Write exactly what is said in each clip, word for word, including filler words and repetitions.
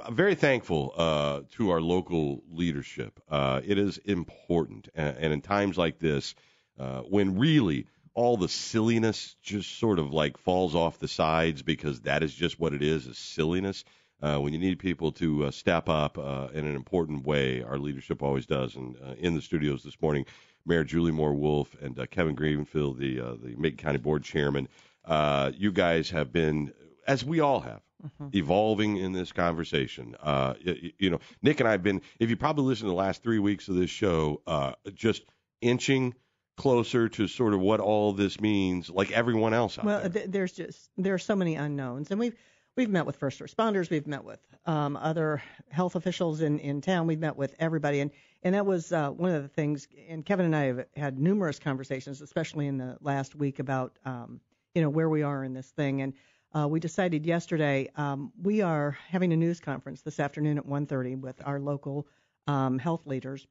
I'm very thankful uh, to our local leadership. Uh, it is important, and, and in times like this, uh, when really all the silliness just sort of like falls off the sides, because that is just what it is, is silliness. Uh, when you need people to uh, step up uh, in an important way, our leadership always does. And uh, in the studios this morning, Mayor Julie Moore Wolf and uh, Kevin Gravenfield, the uh, the Macon County Board Chairman, uh, you guys have been, as we all have, mm-hmm. evolving in this conversation. Uh, you, you know, Nick and I have been, if you probably listened to the last three weeks of this show, uh, just inching closer to sort of what all this means, like everyone else out well, there. Well, there's just, there are so many unknowns. And we've, we've met with first responders. We've met with um, other health officials in, in town. We've met with everybody. And, and that was uh, one of the things, and Kevin and I have had numerous conversations, especially in the last week, about, um, you know, where we are in this thing. And uh, we decided yesterday um, we are having a news conference this afternoon at one thirty with our local um, health leaders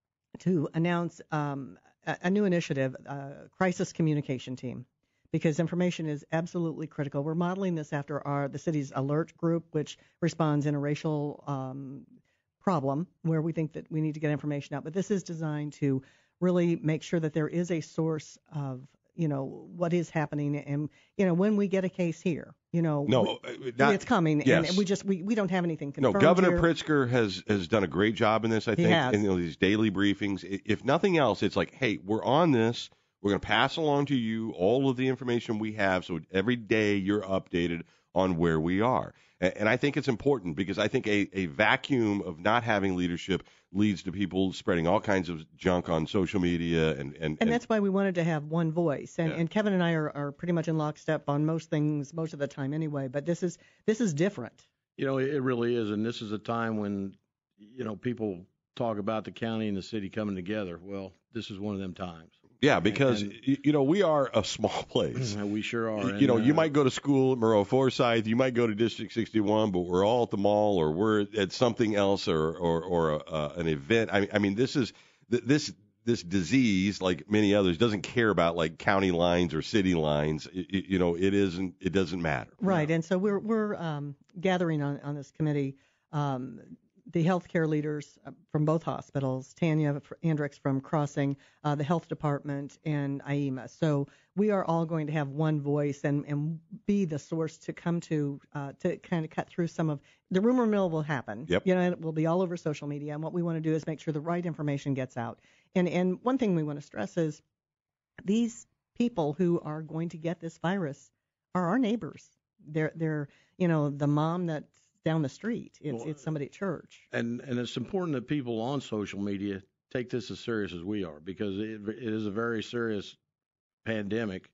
to announce um, a, a new initiative, uh, crisis communication team, because information is absolutely critical. We're modeling this after our the city's alert group, which responds in a racial um, problem where we think that we need to get information out. But this is designed to really make sure that there is a source of, you know, what is happening. And, you know, when we get a case here, you know, no, we, not, it's coming. yes. And we just we, we don't have anything confirmed. No, Governor here. Pritzker has, has done a great job in this, I He think, has. in you know, these daily briefings. If nothing else, it's like, hey, we're on this. We're going to pass along to you all of the information we have, so every day you're updated on where we are. And I think it's important, because I think a, a vacuum of not having leadership leads to people spreading all kinds of junk on social media. And, and, and, and that's why we wanted to have one voice. And, yeah. and Kevin and I are, are pretty much in lockstep on most things most of the time anyway. But this is this is different. You know, it really is. And this is a time when, you know, people talk about the county and the city coming together. Well, this is one of them times. Yeah, because, and, you know, we are a small place. We sure are. You and, know, you uh, might go to school at Moreau Forsyth, you might go to District sixty-one, but we're all at the mall, or we're at something else, or or, or a, uh, an event. I mean, I mean, this is this this disease, like many others, doesn't care about like county lines or city lines. It, you know, it isn't. It doesn't matter. Right, and so we're we're um, gathering on on this committee. Um, the healthcare leaders from both hospitals, Tanya Andrix from Crossing, uh, the health department, and I E M A. So we are all going to have one voice and, and be the source to come to uh, to kind of cut through some of the rumor mill will happen. Yep. You know, it will be all over social media. And what we want to do is make sure the right information gets out. And and one thing we want to stress is these people who are going to get this virus are our neighbors. They're they're you know the mom that's down the street. It's well, it's somebody at church. And and it's important that people on social media take this as serious as we are, because it, it is a very serious pandemic,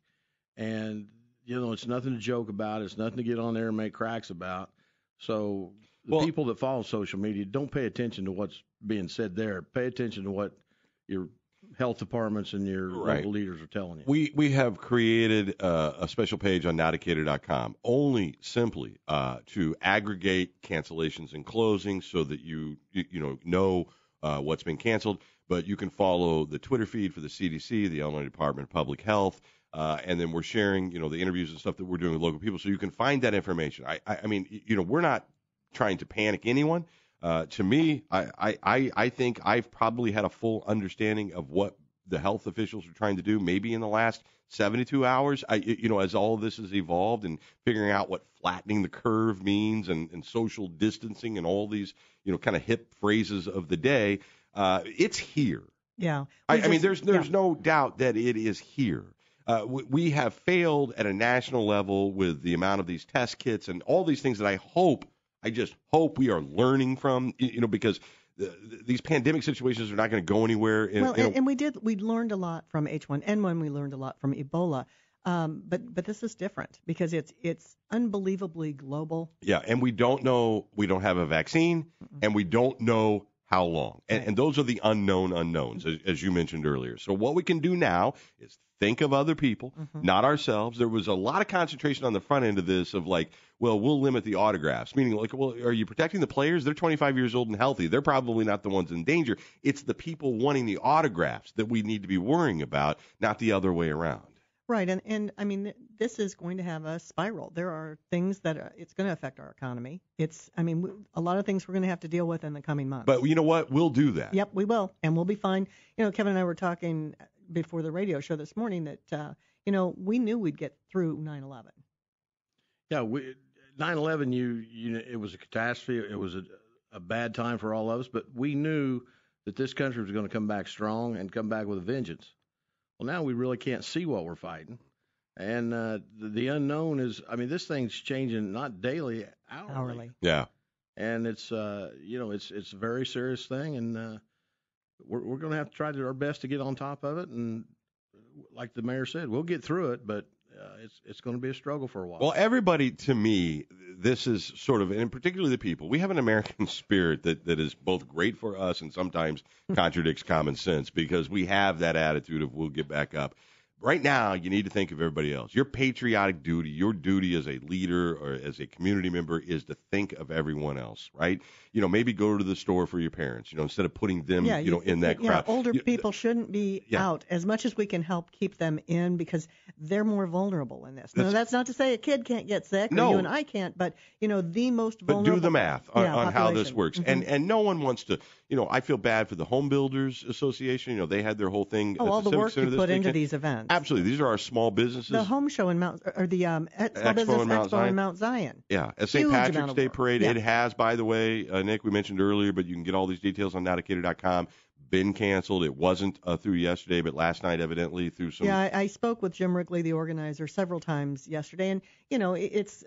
and you know it's nothing to joke about. It's nothing to get on there and make cracks about. So the well, people that follow social media, don't pay attention to what's being said there. Pay attention to what your health departments and your right. local leaders are telling you. We we have created uh, a special page on now decatur dot com only simply uh, to aggregate cancellations and closings, so that you you, you know know uh, what's been canceled. But you can follow the Twitter feed for the C D C, the Illinois Department of Public Health, uh, and then we're sharing you know the interviews and stuff that we're doing with local people, so you can find that information. I I, I mean you know we're not trying to panic anyone. Uh, to me, I, I, I think I've probably had a full understanding of what the health officials are trying to do, maybe in the last seventy-two hours. I, you know, as all of this has evolved and figuring out what flattening the curve means, and, and social distancing and all these, you know, kind of hip phrases of the day, uh, it's here. Yeah. I, just, I mean, there's there's yeah. no doubt that it is here. Uh, we, we have failed at a national level with the amount of these test kits and all these things that I hope. I just hope we are learning from, you know, because the, these pandemic situations are not going to go anywhere. In, well, in and, and we did, we learned a lot from H one N one. We learned a lot from Ebola. Um, but but this is different because it's it's unbelievably global. Yeah, and we don't know, we don't have a vaccine, mm-hmm. and we don't know how long. And, right. and those are the unknown unknowns, as, as you mentioned earlier. So what we can do now is think of other people, mm-hmm. not ourselves. There was a lot of concentration on the front end of this of like, well, we'll limit the autographs, meaning like, well, are you protecting the players? They're twenty-five years old and healthy. They're probably not the ones in danger. It's the people wanting the autographs that we need to be worrying about, not the other way around. Right. And, and I mean, this is going to have a spiral. There are things that are, it's going to affect our economy. It's, I mean, we, a lot of things we're going to have to deal with in the coming months. But you know what? We'll do that. Yep, we will, and we'll be fine. You know, Kevin and I were talking before the radio show this morning that, uh, you know, we knew we'd get through nine eleven. Yeah, we, nine eleven, you, you know, it was a catastrophe. It was a, a bad time for all of us, but we knew that this country was going to come back strong and come back with a vengeance. Well, now we really can't see what we're fighting. And uh, the, the unknown is, I mean, this thing's changing not daily, hourly. Hourly. Yeah. And it's, uh, you know, it's it's a very serious thing, and uh, we're we're going to have to try to do our best to get on top of it. And like the mayor said, we'll get through it, but uh, it's it's going to be a struggle for a while. Well, everybody, to me, this is sort of, and particularly the people, we have an American spirit that, that is both great for us and sometimes contradicts common sense, because we have that attitude of we'll get back up. Right now, you need to think of everybody else. Your patriotic duty, your duty as a leader or as a community member is to think of everyone else, right? You know, maybe go to the store for your parents, you know, instead of putting them, Yeah, you know, in that yeah, crowd. older You- people shouldn't be Yeah. out as much as we can help keep them in, because they're more vulnerable in this. Now, That's- that's not to say a kid can't get sick, or No. you and I can't, but, you know, the most But vulnerable. do the math on, yeah, on how this population. works. Mhm. And and no one wants to, you know, I feel bad for the Home Builders Association. You know, they had their whole thing Oh, at all the the Civic work Center you this put into weekend. these events. Absolutely. These are our small businesses. The home show in Mount, or the um, Small Expo Business in Mount Expo Zion. in Mount Zion. Yeah, a Saint Huge amount Patrick's of Day work. parade. Yeah. It has, by the way, uh, Nick, we mentioned earlier, but you can get all these details on Naudicator dot com. Been canceled. It wasn't uh, through yesterday, but last night, evidently, through some. Yeah, I, I spoke with Jim Wrigley, the organizer, several times yesterday, and you know, it, it's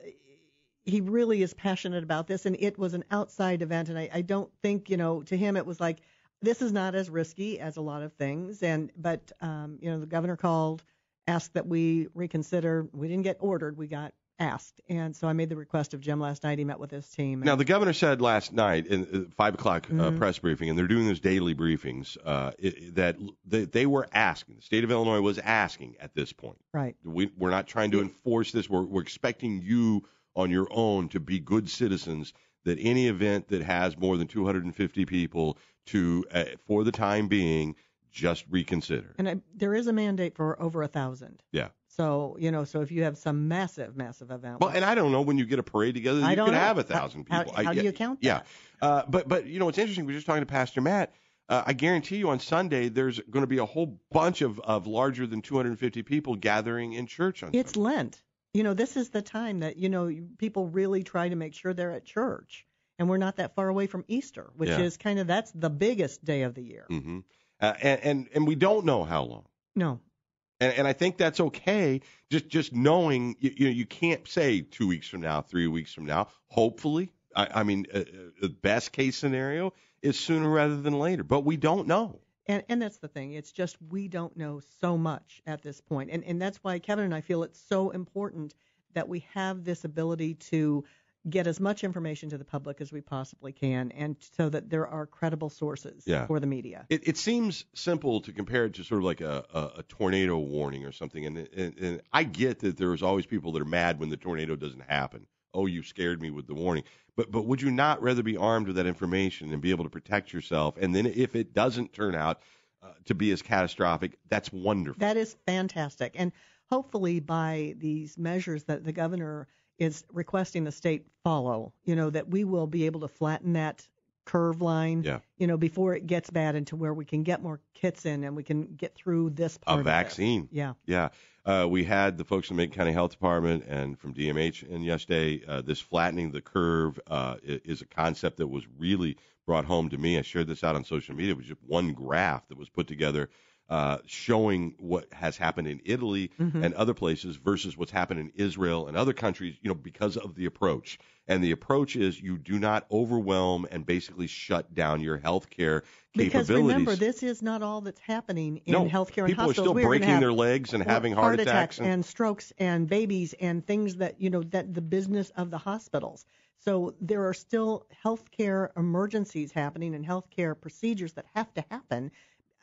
he really is passionate about this, and it was an outside event, and I, I don't think, you know, to him it was like, this is not as risky as a lot of things, and but um, you know, the governor called, asked that we reconsider. We didn't get ordered, we got asked, and so I made the request of Jim last night. He met with his team. And, Now, the governor said last night in uh, five o'clock uh, Mhm. press briefing, and they're doing those daily briefings, uh, it, that they, they were asking, the state of Illinois was asking at this point. right. We, we're not trying to Yeah. enforce this. We're, we're expecting you on your own to be good citizens, that any event that has more than two hundred fifty people to, uh, for the time being, just reconsider. And I, there is a mandate for over a thousand. Yeah. So, you know, so if you have some massive, massive event. Well, and I don't know, when you get a parade together, I you don't could know. have a How- thousand how- people. how I- do you yeah, count Yeah. that? Uh, but, but, you know, it's interesting. We were just talking to Pastor Matt. Uh, I guarantee you on Sunday, there's going to be a whole bunch of, of larger than two hundred fifty people gathering in church on It's Sunday. Lent. You know, this is the time that, you know, you- people really try to make sure they're at church. And we're not that far away from Easter, which Yeah. is kind of, that's the biggest day of the year. Mm-hmm. Uh, and, and, and we don't know how long. No. And, and I think that's okay. Just just knowing, you, you know, you can't say two weeks from now, three weeks from now. Hopefully, I, I mean, uh, uh, the best case scenario is sooner rather than later. But we don't know. And and that's the thing. It's just we don't know so much at this point. And and that's why Kevin and I feel it's so important that we have this ability to get as much information to the public as we possibly can, and so that there are credible sources Yeah. for the media. It, it seems simple to compare it to sort of like a, a, a tornado warning or something. And, and, and I get that there's always people that are mad when the tornado doesn't happen. Oh, you scared me with the warning. But but would you not rather be armed with that information and be able to protect yourself? And then if it doesn't turn out uh, to be as catastrophic, that's wonderful. That is fantastic. And hopefully by these measures that the governor is requesting the state follow, you know, that we will be able to flatten that curve line, Yeah. you know, before it gets bad, into where we can get more kits in and we can get through this part A of it. vaccine. Yeah. Yeah. Uh, we had the folks from the Macon County Health Department and from D M H in yesterday. Uh, this flattening the curve uh, i- is a concept that was really brought home to me. I shared this out on social media. It was just one graph that was put together uh, showing what has happened in Italy Mhm. and other places versus what's happened in Israel and other countries, you know, because of the approach. And the approach is you do not overwhelm and basically shut down your healthcare Because capabilities. remember, this is not all that's happening in no, healthcare and people are hospitals. still We are gonna breaking have their legs and heart having heart attacks. and, and strokes and babies and things that, you know, that the business of the hospitals. So there are still healthcare emergencies happening and healthcare procedures that have to happen.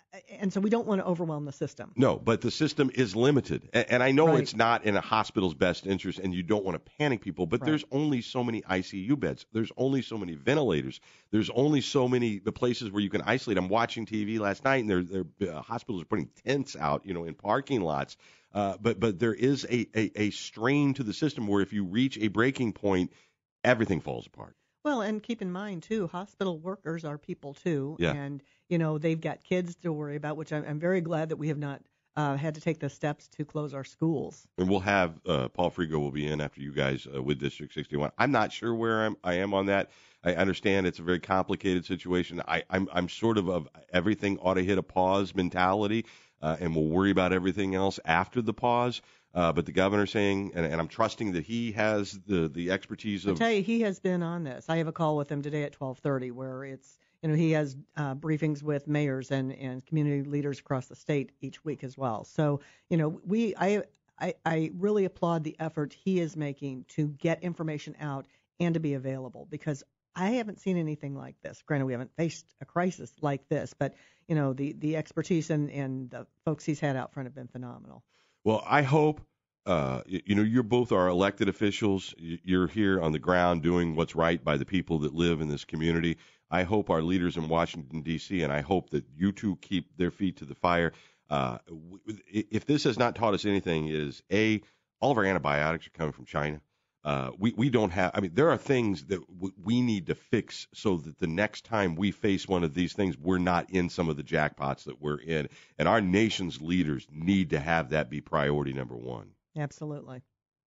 and so we don't want to overwhelm the system. No, but the system is limited. And, and I know Right. it's not in a hospital's best interest and you don't want to panic people, but Right. there's only so many I C U beds. There's only so many ventilators. There's only so many the places where you can isolate. I'm watching T V last night and they're, they're, uh, hospitals are putting tents out, you know, in parking lots. Uh, but but there is a, a, a strain to the system where if you reach a breaking point, everything falls apart. Well, and keep in mind, too, hospital workers are people, too. Yeah. And, you know, they've got kids to worry about, which I'm, I'm very glad that we have not uh, had to take the steps to close our schools. And we'll have uh, Paul Frigo will be in after you guys uh, with District sixty-one. I'm not sure where I'm, I am on that. I understand it's a very complicated situation. I, I'm, I'm sort of of everything ought to hit a pause mentality, uh, and we'll worry about everything else after the pause. Uh, but the governor saying, and, and I'm trusting that he has the, the expertise I of. tell you, he has been on this. I have a call with him today at twelve thirty where it's, you know, he has uh, briefings with mayors and, and community leaders across the state each week as well. So, you know, we I, I I really applaud the effort he is making to get information out and to be available, because I haven't seen anything like this. Granted, we haven't faced a crisis like this, but, you know, the, the expertise and, and the folks he's had out front have been phenomenal. Well, I hope, uh, you, you know, you're both our elected officials. You're here on the ground doing what's right by the people that live in this community. I hope our leaders in Washington, D C, and I hope that you two keep their feet to the fire. Uh, if this has not taught us anything, is A, all of our antibiotics are coming from China. Uh, we, we don't have, I mean, there are things that w- we need to fix so that the next time we face one of these things, we're not in some of the jackpots that we're in. And our nation's leaders need to have that be priority number one. Absolutely.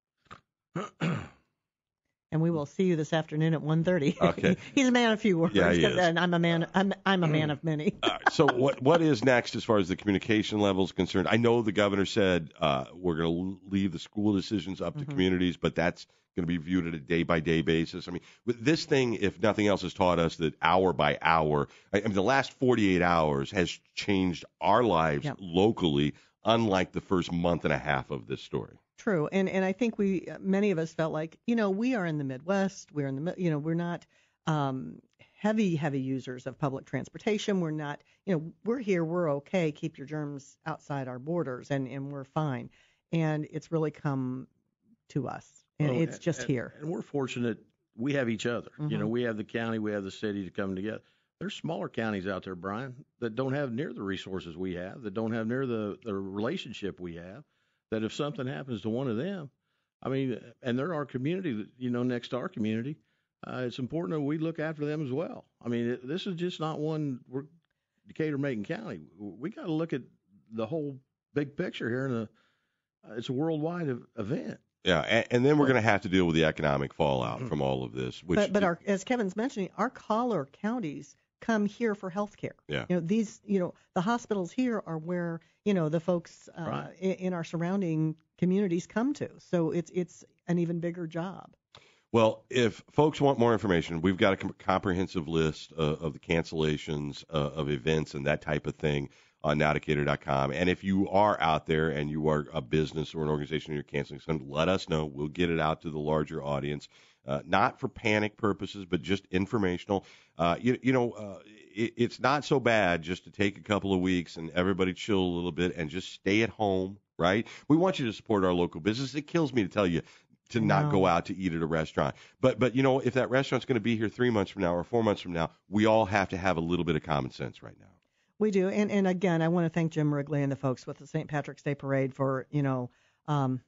And we will see you this afternoon at one thirty. Okay. He's a man of few words. Yeah, he is. And I'm a man. I'm I'm a man of many. Uh, so what what is next as far as the communication level is concerned? I know the governor said uh, we're going to leave the school decisions up to Mhm. communities, but that's going to be viewed at a day-by-day basis. I mean, with this thing, if nothing else, has taught us that hour by hour, I, I mean, the last forty-eight hours has changed our lives Yep. locally, unlike the first month and a half of this story. True. And and I think we many of us felt like, you know, we are in the Midwest. We're in the mi- you know we're not um, heavy heavy users of public transportation. We're not, you know, we're here. We're okay. Keep your germs outside our borders, and and we're fine. And it's really come to us, and Well, it's just and, here. And we're fortunate we have each other. You Mhm. know, we have the county, we have the city to come together. There's smaller counties out there, Brian, that don't have near the resources we have, that don't have near the, the relationship we have, that if something happens to one of them, I mean, and they're our community, you know, next to our community, uh, it's important that we look after them as well. I mean, it, this is just not one, we're Decatur-Macon County. We got to look at the whole big picture here, and it's a worldwide ev- event. Yeah, and, and then we're going to have to deal with the economic fallout from all of this. Which, But but our, as Kevin's mentioning, our collar counties come here for health care. Yeah. You know, these, you know, the hospitals here are where, you know, the folks uh, Right. in, in our surrounding communities come to. So it's it's an even bigger job. Well, if folks want more information, we've got a com- comprehensive list uh, of the cancellations uh, of events and that type of thing on now decatur dot com. And if you are out there and you are a business or an organization and you're canceling something, let us know. We'll get it out to the larger audience, uh, not for panic purposes, but just informational. Uh, you, you know, uh, it, it's not so bad just to take a couple of weeks and everybody chill a little bit and just stay at home, right? We want you to support our local business. It kills me to tell you to not No. go out to eat at a restaurant. But, but you know, if that restaurant's going to be here three months from now or four months from now, we all have to have a little bit of common sense right now. We do. And and again, I want to thank Jim Wrigley and the folks with the Saint Patrick's Day Parade for, you know, um,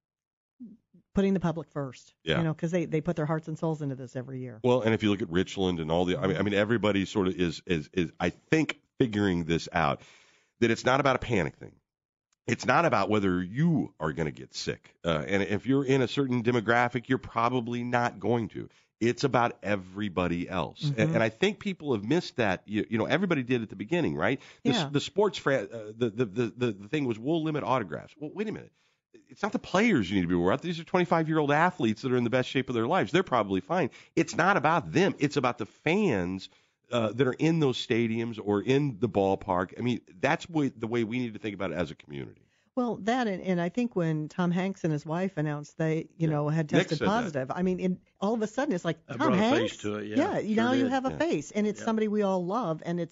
putting the public first. Yeah. You know, because they, they put their hearts and souls into this every year. Well, and if you look at Richland and all the, I mean, I mean, everybody sort of is, is, is, I think, figuring this out, that it's not about a panic thing. It's not about whether you are going to get sick. Uh, and if you're in a certain demographic, you're probably not going to. It's about everybody else. Mhm. And, and I think people have missed that. You, you know, everybody did at the beginning, right? The, Yeah. the sports, fra- uh, the, the, the, the, the thing was we'll limit autographs. Well, wait a minute. It's not the players you need to be worried about. These are twenty-five-year-old athletes that are in the best shape of their lives. They're probably fine. It's not about them. It's about the fans uh, that are in those stadiums or in the ballpark. I mean, that's way, the way we need to think about it as a community. Well, that and, and I think when Tom Hanks and his wife announced they, you know, had Nick tested said that. positive, I mean, in, all of a sudden it's like That Tom brought a Hanks. face to it, yeah, you sure now you did. have a Yeah. face, and it's Yeah. somebody we all love, and it's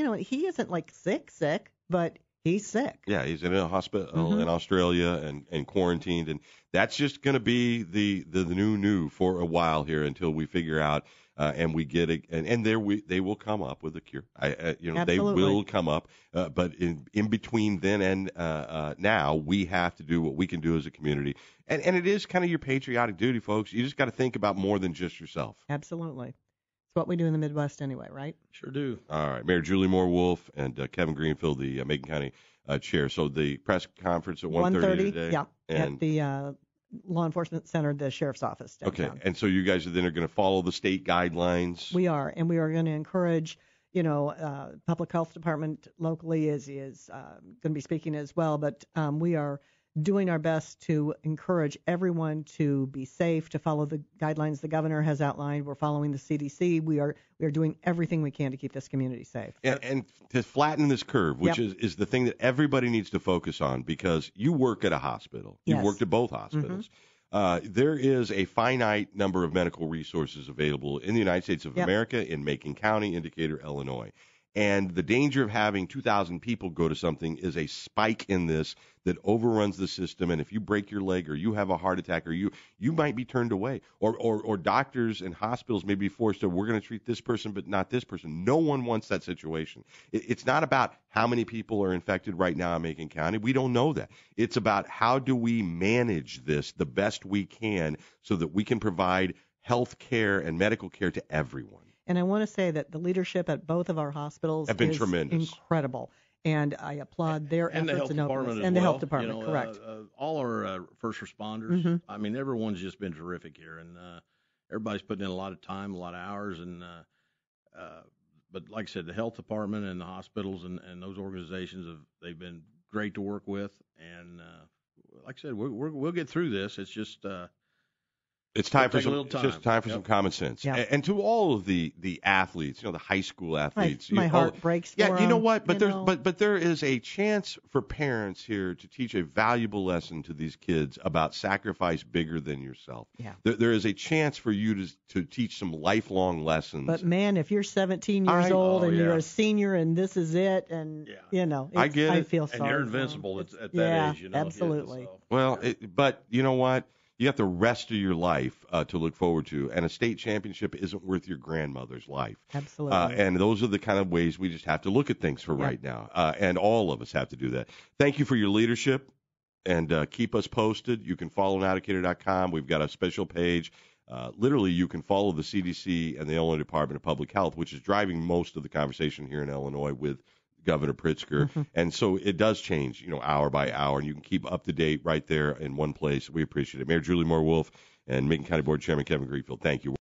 you know, he isn't like sick, sick, but he's sick. Yeah, he's in a hospital Mhm. in Australia and, and quarantined, and that's just going to be the, the the new new for a while here until we figure out uh, and we get it. And, and there we they will come up with a cure. I, uh, you know, Absolutely. they will come up, uh, but in in between then and uh, uh, now, we have to do what we can do as a community, and and it is kind of your patriotic duty, folks. You just got to think about more than just yourself. Absolutely. It's what we do in the Midwest anyway, right? Sure do. All right, Mayor Julie Moore Wolf and uh, Kevin Greenfield, the uh, Macon County uh, chair. So the press conference at one thirty today. Yeah, and at the uh, Law Enforcement Center, the Sheriff's Office downtown. Okay, and so you guys are then are going to follow the state guidelines. We are, and we are going to encourage, you know, uh, public health department locally is is uh, going to be speaking as well, but um, we are doing our best to encourage everyone to be safe, to follow the guidelines the governor has outlined. We're following the C D C. We are we are doing everything we can to keep this community safe. And, and to flatten this curve, which Yep. is, is the thing that everybody needs to focus on, because you work at a hospital. You Yes. worked at both hospitals. Uh, there is a finite number of medical resources available in the United States of Yep. America, in Macon County, in Decatur, Illinois. And the danger of having two thousand people go to something is a spike in this that overruns the system. And if you break your leg or you have a heart attack or you you might be turned away. Or or, or doctors and hospitals may be forced to, we're going to treat this person but not this person. No one wants that situation. It, it's not about how many people are infected right now in Macon County. We don't know that. It's about how do we manage this the best we can so that we can provide health care and medical care to everyone. And I want to say that the leadership at both of our hospitals Have been is tremendous. incredible, and I applaud their And the efforts health and department openness. as and the well. health department, You know, correct. Uh, uh, all our uh, first responders. Mhm. I mean, everyone's just been terrific here, and uh, everybody's putting in a lot of time, a lot of hours, and uh, uh, but like I said, the health department and the hospitals and, and those organizations have they've been great to work with, and uh, like I said, we're, we're, we'll get through this. It's just. Uh, It's time It'll for take a some. little It's time. just time for Yep. some common sense. Yep. And, and to all of the the athletes, you know, the high school my athletes. my you, heart all- breaks Yeah, for you know them, what? But you there's know. but but there is a chance for parents here to teach a valuable lesson to these kids about sacrifice bigger than yourself. Yeah. There, there is a chance for you to to teach some lifelong lessons. But man, if you're seventeen years I- old oh, and you're yeah. a senior and this is it, and Yeah. you know, I it's- get I it. feel and sorry. you're for 'em. invincible at, It's- at that yeah, age, you know. yeah, absolutely. so, Well, yeah. it, but you know what? You got the rest of your life uh, to look forward to, and a state championship isn't worth your grandmother's life. Absolutely. Uh, and those are the kind of ways we just have to look at things for Yeah. right now. Uh, and all of us have to do that. Thank you for your leadership, and uh, keep us posted. You can follow Navigator dot com. We've got a special page. Uh, literally, you can follow the C D C and the Illinois Department of Public Health, which is driving most of the conversation here in Illinois with Governor Pritzker. Mm-hmm. And so it does change, you know, hour by hour, and you can keep up to date right there in one place. We appreciate it. Mayor Julie Moore Wolf and Macon County Board Chairman Kevin Greenfield, thank you.